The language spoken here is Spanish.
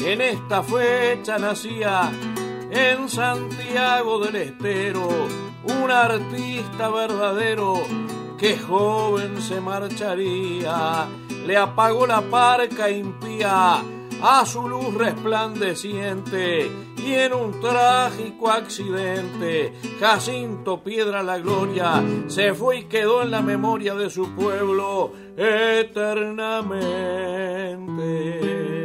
En esta fecha nacía en Santiago del Estero un artista verdadero que joven se marcharía. Le apagó la parca impía a su luz resplandeciente y en un trágico accidente Jacinto Piedra la Gloria se fue y quedó en la memoria de su pueblo eternamente.